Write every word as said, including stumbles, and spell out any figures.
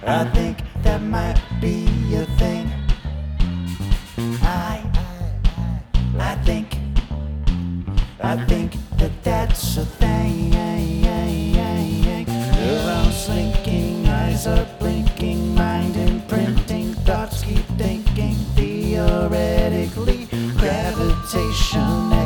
I think that might be a thing. I, I, I think, I think that that's a thing. Neurons slinking, eyes are blinking, mind